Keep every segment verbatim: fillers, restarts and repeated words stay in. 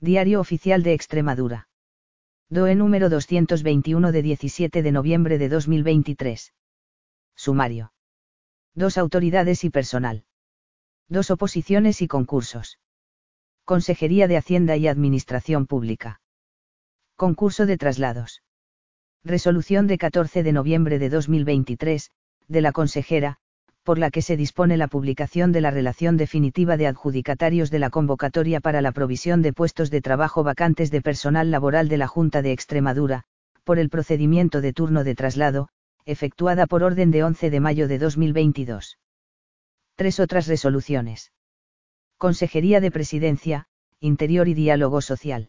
Diario Oficial de Extremadura. D O E número doscientos veintiuno de diecisiete de noviembre de dos mil veintitrés. Sumario. Dos autoridades y personal. Dos oposiciones y concursos. Consejería de Hacienda y Administración Pública. Concurso de traslados. Resolución de catorce de noviembre de dos mil veintitrés, de la consejera, por la que se dispone la publicación de la relación definitiva de adjudicatarios de la convocatoria para la provisión de puestos de trabajo vacantes de personal laboral de la Junta de Extremadura, por el procedimiento de turno de traslado, efectuada por orden de once de mayo de dos mil veintidós. Tres otras resoluciones. Consejería de Presidencia, Interior y Diálogo Social.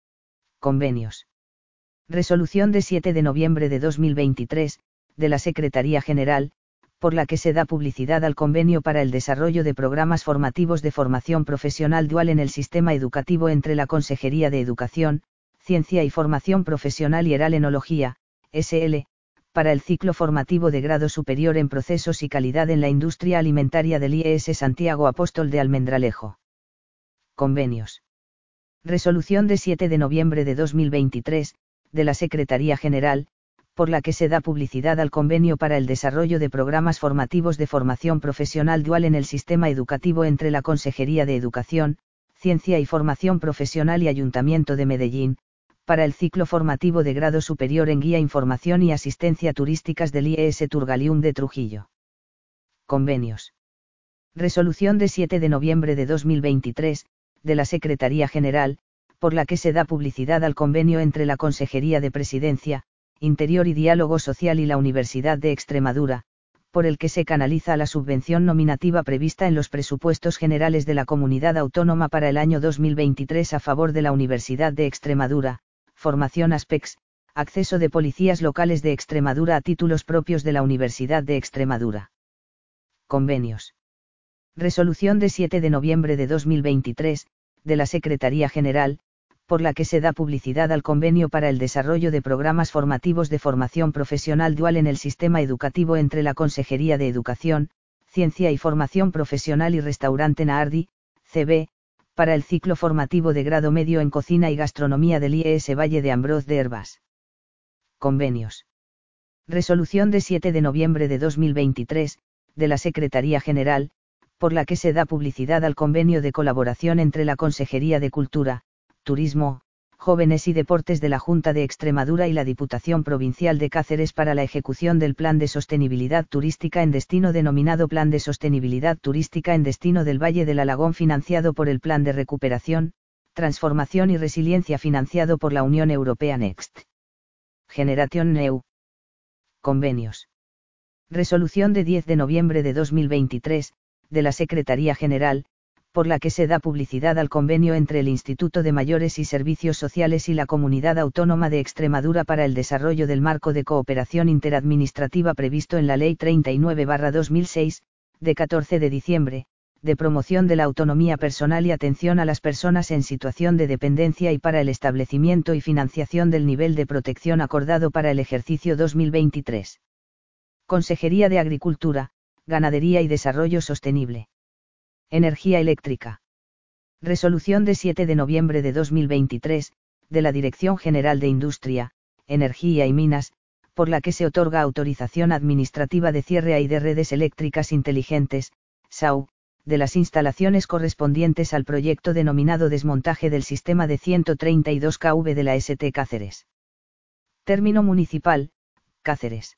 Convenios. Resolución de siete de noviembre de dos mil veintitrés, de la Secretaría General, por la que se da publicidad al convenio para el desarrollo de programas formativos de formación profesional dual en el sistema educativo entre la Consejería de Educación, Ciencia y Formación Profesional y Eralenología, S L, para el ciclo formativo de grado superior en procesos y calidad en la industria alimentaria del I E S Santiago Apóstol de Almendralejo. Convenios. Resolución de siete de noviembre de dos mil veintitrés, de la Secretaría General, por la que se da publicidad al convenio para el desarrollo de programas formativos de formación profesional dual en el sistema educativo entre la Consejería de Educación, Ciencia y Formación Profesional y Ayuntamiento de Medellín, para el ciclo formativo de grado superior en Guía, Información y Asistencia Turísticas del I E S Turgalium de Trujillo. Convenios. Resolución de siete de noviembre de dos mil veintitrés, de la Secretaría General, por la que se da publicidad al convenio entre la Consejería de Presidencia, Interior y Diálogo Social y la Universidad de Extremadura, por el que se canaliza la subvención nominativa prevista en los presupuestos generales de la Comunidad Autónoma para el año dos mil veintitrés a favor de la Universidad de Extremadura, formación ASPEX, acceso de policías locales de Extremadura a títulos propios de la Universidad de Extremadura. Convenios. Resolución de siete de noviembre de dos mil veintitrés, de la Secretaría General, por la que se da publicidad al convenio para el desarrollo de programas formativos de formación profesional dual en el sistema educativo entre la Consejería de Educación, Ciencia y Formación Profesional y Restaurante Naardi, C B, para el ciclo formativo de grado medio en Cocina y Gastronomía del I E S Valle de Ambroz de Herbas. Convenios. Resolución de siete de noviembre de dos mil veintitrés, de la Secretaría General, por la que se da publicidad al convenio de colaboración entre la Consejería de Cultura, Turismo, Jóvenes y Deportes de la Junta de Extremadura y la Diputación Provincial de Cáceres para la ejecución del Plan de Sostenibilidad Turística en Destino denominado Plan de Sostenibilidad Turística en Destino del Valle del Alagón financiado por el Plan de Recuperación, Transformación y Resiliencia financiado por la Unión Europea Next Generation New. Convenios. Resolución de diez de noviembre de dos mil veintitrés, de la Secretaría General, por la que se da publicidad al convenio entre el Instituto de Mayores y Servicios Sociales y la Comunidad Autónoma de Extremadura para el desarrollo del marco de cooperación interadministrativa previsto en la Ley treinta y nueve barra dos mil seis, de catorce de diciembre, de promoción de la autonomía personal y atención a las personas en situación de dependencia y para el establecimiento y financiación del nivel de protección acordado para el ejercicio dos mil veintitrés. Consejería de Agricultura, Ganadería y Desarrollo Sostenible. Energía eléctrica. Resolución de siete de noviembre de dos mil veintitrés, de la Dirección General de Industria, Energía y Minas, por la que se otorga autorización administrativa de cierre y de redes eléctricas inteligentes, S A U, de las instalaciones correspondientes al proyecto denominado desmontaje del sistema de ciento treinta y dos kilovoltios de la S T Cáceres. Término municipal, Cáceres.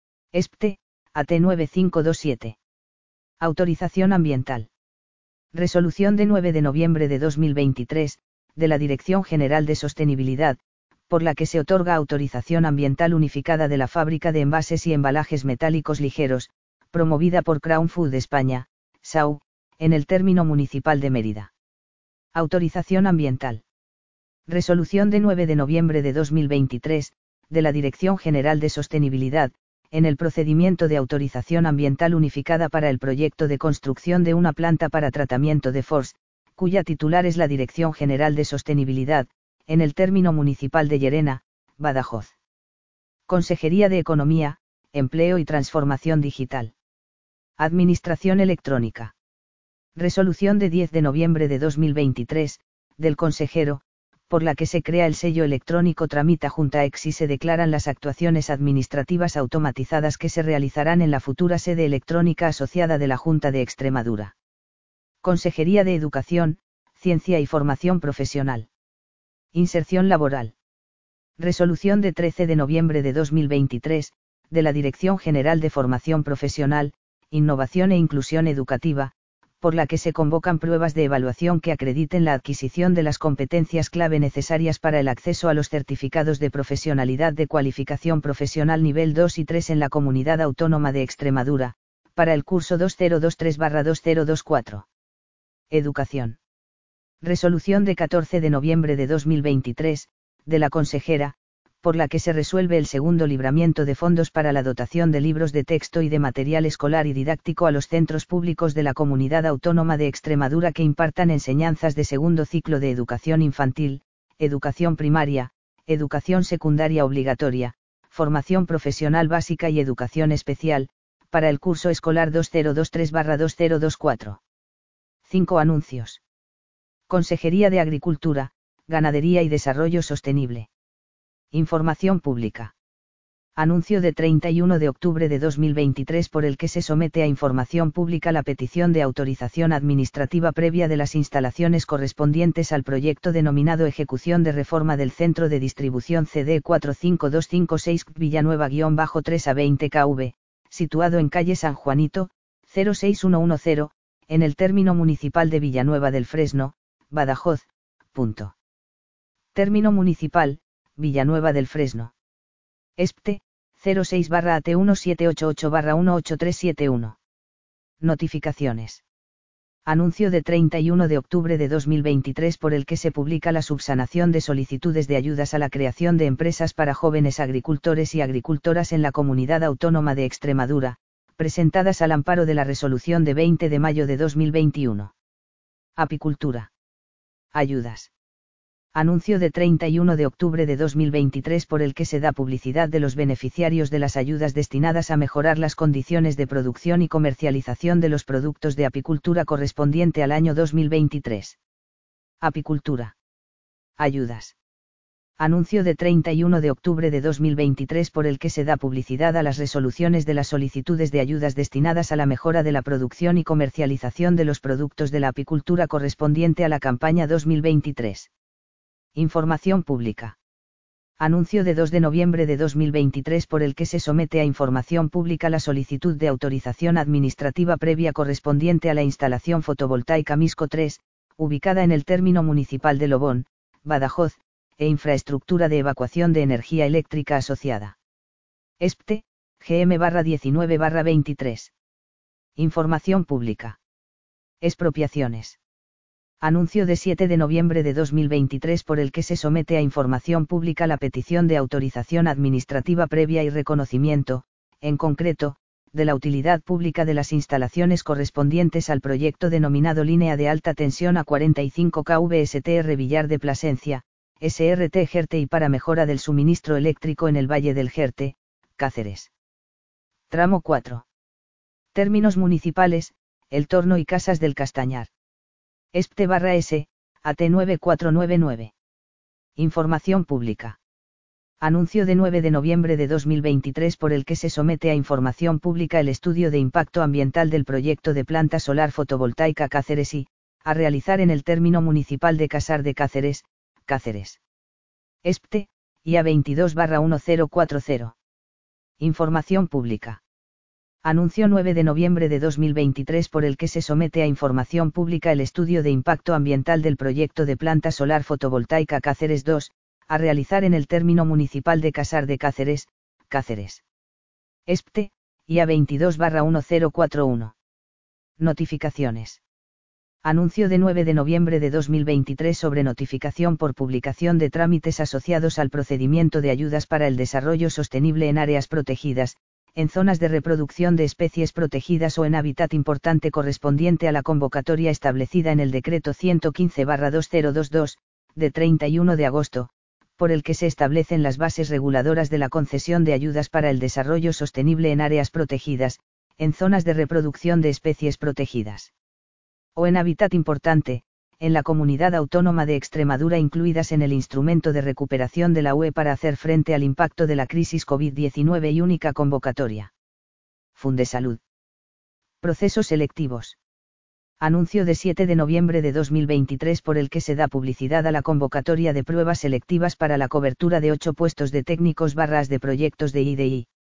E S P T E, A T nueve cinco dos siete. Autorización ambiental. Resolución de nueve de noviembre de dos mil veintitrés, de la Dirección General de Sostenibilidad, por la que se otorga autorización ambiental unificada de la fábrica de envases y embalajes metálicos ligeros, promovida por Crown Food España, S A U, en el término municipal de Mérida. Autorización ambiental. Resolución de nueve de noviembre de dos mil veintitrés, de la Dirección General de Sostenibilidad, en el procedimiento de autorización ambiental unificada para el proyecto de construcción de una planta para tratamiento de F O R S, cuya titular es la Dirección General de Sostenibilidad, en el término municipal de Llerena, Badajoz. Consejería de Economía, Empleo y Transformación Digital. Administración Electrónica. Resolución de diez de noviembre de dos mil veintitrés, del consejero, por la que se crea el sello electrónico Tramita Juntaex y se declaran las actuaciones administrativas automatizadas que se realizarán en la futura sede electrónica asociada de la Junta de Extremadura. Consejería de Educación, Ciencia y Formación Profesional. Inserción laboral. Resolución de trece de noviembre de dos mil veintitrés, de la Dirección General de Formación Profesional, Innovación e Inclusión Educativa, por la que se convocan pruebas de evaluación que acrediten la adquisición de las competencias clave necesarias para el acceso a los certificados de profesionalidad de cualificación profesional nivel dos y tres en la Comunidad Autónoma de Extremadura, para el curso dos mil veintitrés barra dos mil veinticuatro. Educación. Resolución de catorce de noviembre de dos mil veintitrés, de la consejera, por la que se resuelve el segundo libramiento de fondos para la dotación de libros de texto y de material escolar y didáctico a los centros públicos de la Comunidad Autónoma de Extremadura que impartan enseñanzas de segundo ciclo de educación infantil, educación primaria, educación secundaria obligatoria, formación profesional básica y educación especial, para el curso escolar dos mil veintitrés barra dos mil veinticuatro. cinco Anuncios. Consejería de Agricultura, Ganadería y Desarrollo Sostenible. Información pública. Anuncio de treinta y uno de octubre de dos mil veintitrés por el que se somete a información pública la petición de autorización administrativa previa de las instalaciones correspondientes al proyecto denominado Ejecución de Reforma del Centro de Distribución C D cuatro cinco dos cinco seis Villanueva tres a veinte K V, situado en calle San Juanito, cero seis uno uno cero, en el término municipal de Villanueva del Fresno, Badajoz. Punto. Término municipal, Villanueva del Fresno. ESPTE, cero seis barra A T diecisiete ochenta y ocho barra dieciocho mil trescientos setenta y uno. Notificaciones. Anuncio de treinta y uno de octubre de dos mil veintitrés por el que se publica la subsanación de solicitudes de ayudas a la creación de empresas para jóvenes agricultores y agricultoras en la Comunidad Autónoma de Extremadura, presentadas al amparo de la resolución de veinte de mayo de dos mil veintiuno. Apicultura. Ayudas. Anuncio de treinta y uno de octubre de dos mil veintitrés por el que se da publicidad de los beneficiarios de las ayudas destinadas a mejorar las condiciones de producción y comercialización de los productos de apicultura correspondiente al año dos mil veintitrés. Apicultura. Ayudas. Anuncio de treinta y uno de octubre de dos mil veintitrés por el que se da publicidad a las resoluciones de las solicitudes de ayudas destinadas a la mejora de la producción y comercialización de los productos de la apicultura correspondiente a la campaña dos mil veintitrés. Información pública. Anuncio de dos de noviembre de dos mil veintitrés por el que se somete a información pública la solicitud de autorización administrativa previa correspondiente a la instalación fotovoltaica Misco tres, ubicada en el término municipal de Lobón, Badajoz, e infraestructura de evacuación de energía eléctrica asociada. ESPTE, G M diecinueve barra veintitrés. Información pública. Expropiaciones. Anuncio de siete de noviembre de dos mil veintitrés por el que se somete a información pública la petición de autorización administrativa previa y reconocimiento, en concreto, de la utilidad pública de las instalaciones correspondientes al proyecto denominado Línea de Alta Tensión A cuarenta y cinco K V S T R Villar de Plasencia, S R T Jerte y para mejora del suministro eléctrico en el Valle del Jerte, Cáceres. Tramo cuatro. Términos municipales, El Torno y Casas del Castañar. ESPTE barra S, A T nueve cuatro nueve nueve. Información pública. Anuncio de nueve de noviembre de dos mil veintitrés por el que se somete a información pública el estudio de impacto ambiental del proyecto de planta solar fotovoltaica Cáceres y, a realizar en el término municipal de Casar de Cáceres, Cáceres. ESPTE, I A veintidós barra mil cuarenta. Información pública. Anuncio nueve de noviembre de dos mil veintitrés por el que se somete a información pública el estudio de impacto ambiental del proyecto de planta solar fotovoltaica Cáceres dos, a realizar en el término municipal de Casar de Cáceres, Cáceres. ESPTE, I A veintidós barra mil cuarenta y uno. Notificaciones. Anuncio de nueve de noviembre de dos mil veintitrés sobre notificación por publicación de trámites asociados al procedimiento de ayudas para el desarrollo sostenible en áreas protegidas, en zonas de reproducción de especies protegidas o en hábitat importante correspondiente a la convocatoria establecida en el decreto ciento quince barra dos mil veintidós, de treinta y uno de agosto, por el que se establecen las bases reguladoras de la concesión de ayudas para el desarrollo sostenible en áreas protegidas, en zonas de reproducción de especies protegidas o en hábitat importante, en la Comunidad Autónoma de Extremadura incluidas en el Instrumento de Recuperación de la U E para hacer frente al impacto de la crisis COVID diecinueve y única convocatoria. Fundesalud. Procesos selectivos. Anuncio de siete de noviembre de dos mil veintitrés por el que se da publicidad a la convocatoria de pruebas selectivas para la cobertura de ocho puestos de técnicos barras de proyectos de I D I.